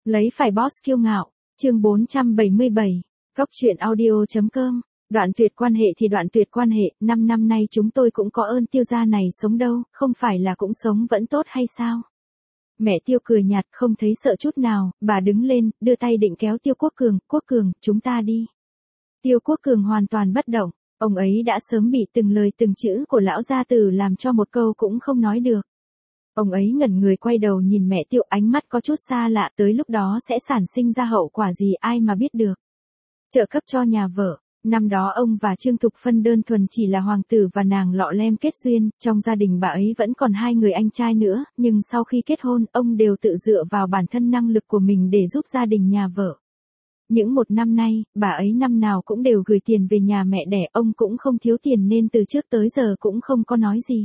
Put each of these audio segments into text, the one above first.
Lấy phải boss kiêu ngạo, chương 477, Góc truyện audio.com, đoạn tuyệt quan hệ thì đoạn tuyệt quan hệ, 5 năm nay chúng tôi cũng có ơn Tiêu gia này sống đâu, không phải là cũng sống vẫn tốt hay sao? Mẹ Tiêu cười nhạt không thấy sợ chút nào, bà đứng lên, đưa tay định kéo Tiêu Quốc Cường, chúng ta đi. Tiêu Quốc Cường hoàn toàn bất động, ông ấy đã sớm bị từng lời từng chữ của lão gia tử làm cho một câu cũng không nói được. Ông ấy ngẩn người quay đầu nhìn mẹ Tiêu, ánh mắt có chút xa lạ, tới lúc đó sẽ sản sinh ra hậu quả gì ai mà biết được. Trợ cấp cho nhà vợ, năm đó ông và Trương Thục Phân đơn thuần chỉ là hoàng tử và nàng lọ lem kết duyên, trong gia đình bà ấy vẫn còn 2 người anh trai nữa, nhưng sau khi kết hôn, ông đều tự dựa vào bản thân năng lực của mình để giúp gia đình nhà vợ. Những 1 năm nay, bà ấy năm nào cũng đều gửi tiền về nhà mẹ đẻ, ông cũng không thiếu tiền nên từ trước tới giờ cũng không có nói gì.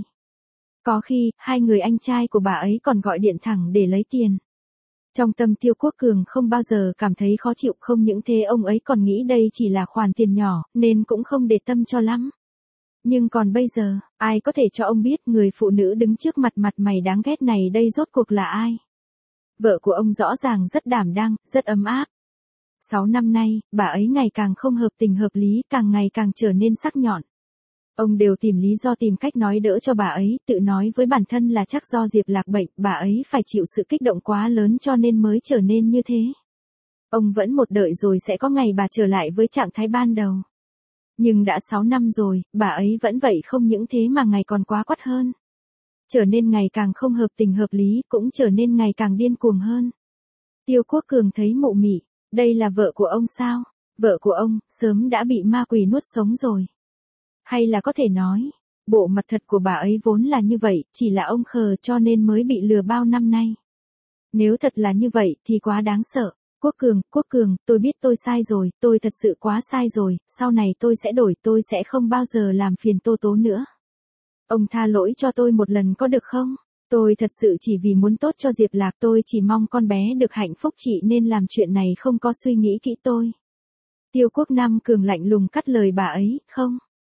Có khi, 2 người anh trai của bà ấy còn gọi điện thẳng để lấy tiền. Trong tâm Tiêu Quốc Cường không bao giờ cảm thấy khó chịu, không những thế ông ấy còn nghĩ đây chỉ là khoản tiền nhỏ, nên cũng không để tâm cho lắm. Nhưng còn bây giờ, ai có thể cho ông biết người phụ nữ đứng trước mặt mày đáng ghét này đây rốt cuộc là ai? Vợ của ông rõ ràng rất đảm đang, rất ấm áp. 6 năm nay, bà ấy ngày càng không hợp tình hợp lý, càng ngày càng trở nên sắc nhọn. Ông đều tìm lý do tìm cách nói đỡ cho bà ấy, tự nói với bản thân là chắc do Diệp Lạc bệnh, bà ấy phải chịu sự kích động quá lớn cho nên mới trở nên như thế. Ông vẫn một đợi rồi sẽ có ngày bà trở lại với trạng thái ban đầu. Nhưng đã 6 năm rồi, bà ấy vẫn vậy, không những thế mà ngày còn quá quắt hơn. Trở nên ngày càng không hợp tình hợp lý, cũng trở nên ngày càng điên cuồng hơn. Tiêu Quốc Cường thấy mụ mị, đây là vợ của ông sao? Vợ của ông, sớm đã bị ma quỷ nuốt sống rồi. Hay là có thể nói, bộ mặt thật của bà ấy vốn là như vậy, chỉ là ông khờ cho nên mới bị lừa bao năm nay. Nếu thật là như vậy thì quá đáng sợ. Quốc Cường, tôi biết tôi sai rồi, tôi thật sự quá sai rồi, sau này tôi sẽ đổi, tôi sẽ không bao giờ làm phiền Tô Tố nữa. Ông tha lỗi cho tôi một lần có được không? Tôi thật sự chỉ vì muốn tốt cho Diệp Lạc, tôi chỉ mong con bé được hạnh phúc chị nên làm chuyện này không có suy nghĩ kỹ tôi. Tiêu Quốc Nam Cường lạnh lùng cắt lời bà ấy, không.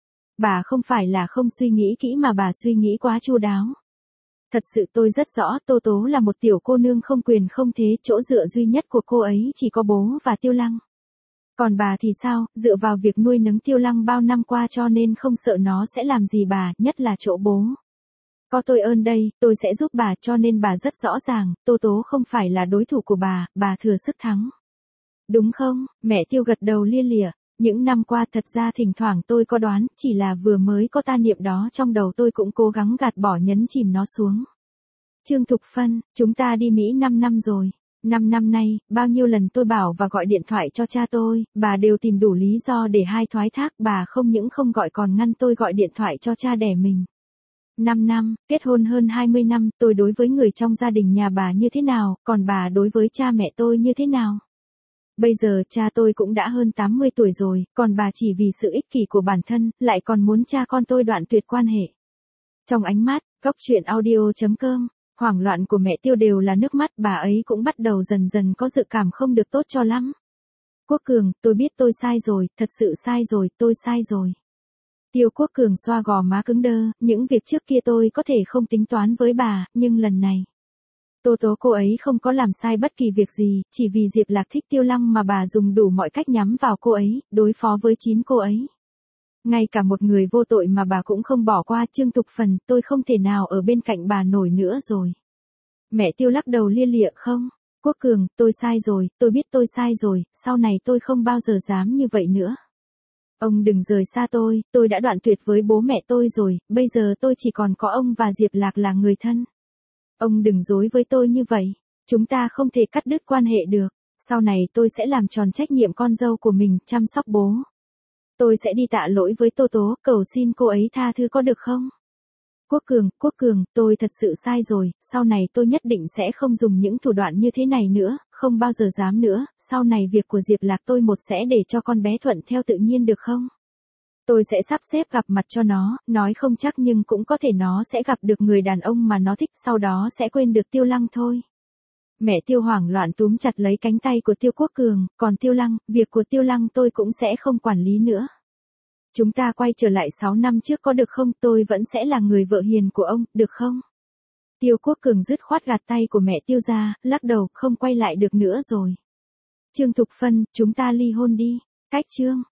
Bà không phải là không suy nghĩ kỹ mà bà suy nghĩ quá chu đáo. Thật sự tôi rất rõ Tô Tố là một tiểu cô nương không quyền không thế, chỗ dựa duy nhất của cô ấy chỉ có bố và Tiêu Lăng. Còn bà thì sao, dựa vào việc nuôi nấng Tiêu Lăng bao năm qua cho nên không sợ nó sẽ làm gì bà, nhất là chỗ bố. Có tôi ơn đây, tôi sẽ giúp bà cho nên bà rất rõ ràng, Tô Tố không phải là đối thủ của bà thừa sức thắng. Đúng không? Mẹ Tiêu gật đầu lia lịa. Những năm qua thật ra thỉnh thoảng tôi có đoán, chỉ là vừa mới có ta niệm đó trong đầu tôi cũng cố gắng gạt bỏ nhấn chìm nó xuống. Trương Thục Phân, chúng ta đi Mỹ 5 năm rồi. 5 năm nay, bao nhiêu lần tôi bảo và gọi điện thoại cho cha tôi, bà đều tìm đủ lý do để hai thoái thác, bà không những không gọi còn ngăn tôi gọi điện thoại cho cha đẻ mình. 5 năm, kết hôn hơn 20 năm, tôi đối với người trong gia đình nhà bà như thế nào, còn bà đối với cha mẹ tôi như thế nào? Bây giờ cha tôi cũng đã hơn 80 tuổi rồi, còn bà chỉ vì sự ích kỷ của bản thân, lại còn muốn cha con tôi đoạn tuyệt quan hệ. Trong ánh mắt, Góc truyện audio.com, hoảng loạn của mẹ Tiêu đều là nước mắt, bà ấy cũng bắt đầu dần dần có dự cảm không được tốt cho lắm. Quốc Cường, tôi biết tôi sai rồi, thật sự sai rồi, tôi sai rồi. Tiêu Quốc Cường xoa gò má cứng đơ, những việc trước kia tôi có thể không tính toán với bà, nhưng lần này. Tô Tố cô ấy không có làm sai bất kỳ việc gì, chỉ vì Diệp Lạc thích Tiêu Lăng mà bà dùng đủ mọi cách nhắm vào cô ấy, đối phó với 9 cô ấy. Ngay cả một người vô tội mà bà cũng không bỏ qua, Trương Thục Phần, tôi không thể nào ở bên cạnh bà nổi nữa rồi. Mẹ Tiêu lắc đầu lia lịa, không. Quốc Cường, tôi sai rồi, tôi biết tôi sai rồi, sau này tôi không bao giờ dám như vậy nữa. Ông đừng rời xa tôi đã đoạn tuyệt với bố mẹ tôi rồi, bây giờ tôi chỉ còn có ông và Diệp Lạc là người thân. Ông đừng dối với tôi như vậy, chúng ta không thể cắt đứt quan hệ được, sau này tôi sẽ làm tròn trách nhiệm con dâu của mình, chăm sóc bố. Tôi sẽ đi tạ lỗi với Tô Tố, cầu xin cô ấy tha thứ có được không? Quốc Cường, tôi thật sự sai rồi, sau này tôi nhất định sẽ không dùng những thủ đoạn như thế này nữa, không bao giờ dám nữa, sau này việc của Diệp Lạc tôi sẽ để cho con bé thuận theo tự nhiên được không? Tôi sẽ sắp xếp gặp mặt cho nó, nói không chắc nhưng cũng có thể nó sẽ gặp được người đàn ông mà nó thích, sau đó sẽ quên được Tiêu Lăng thôi. Mẹ Tiêu hoảng loạn túm chặt lấy cánh tay của Tiêu Quốc Cường, còn Tiêu Lăng, việc của Tiêu Lăng tôi cũng sẽ không quản lý nữa. Chúng ta quay trở lại 6 năm trước có được không, tôi vẫn sẽ là người vợ hiền của ông, được không? Tiêu Quốc Cường dứt khoát gạt tay của mẹ Tiêu ra, lắc đầu, không quay lại được nữa rồi. Trương Thục Phân, chúng ta ly hôn đi. Cách chương.